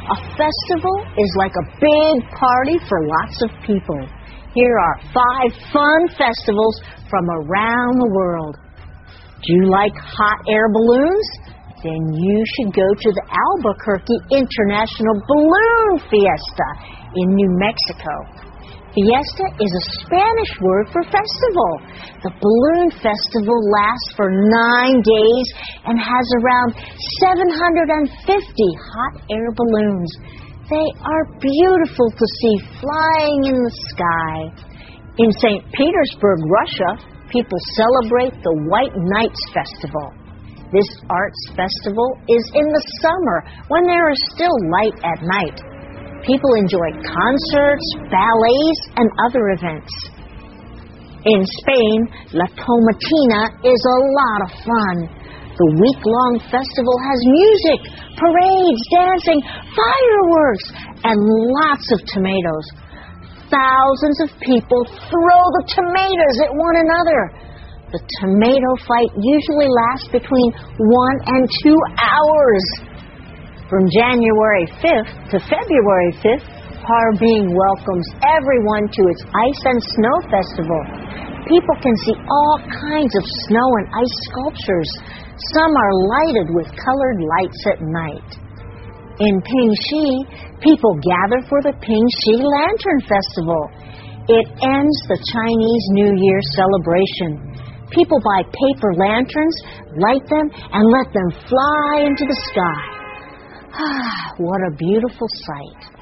A festival is like a big party for lots of people. Here are 5 fun festivals from around the world. Do you like hot air balloons? Then you should go to the Albuquerque International Balloon Fiesta in New Mexico. Fiesta is a Spanish word for festival. The balloon festival lasts for 9 days and has around 750 hot air balloons. They are beautiful to see flying in the sky. In St. Petersburg, Russia, people celebrate the White Nights Festival. This arts festival is in the summer when there is still light at night. People enjoy concerts, ballets, and other events. In Spain, La Tomatina is a lot of fun. The week-long festival has music, parades, dancing, fireworks, and lots of tomatoes. Thousands of people throw the tomatoes at one another. The tomato fight usually lasts between 1 and 2 hours. From January 5th to February 5th, Harbin welcomes everyone to its Ice and Snow Festival. People can see all kinds of snow and ice sculptures. Some are lighted with colored lights at night. In Pingxi, people gather for the Pingxi Lantern Festival. It ends the Chinese New Year celebration. People buy paper lanterns, light them, and let them fly into the sky. Ah, what a beautiful sight.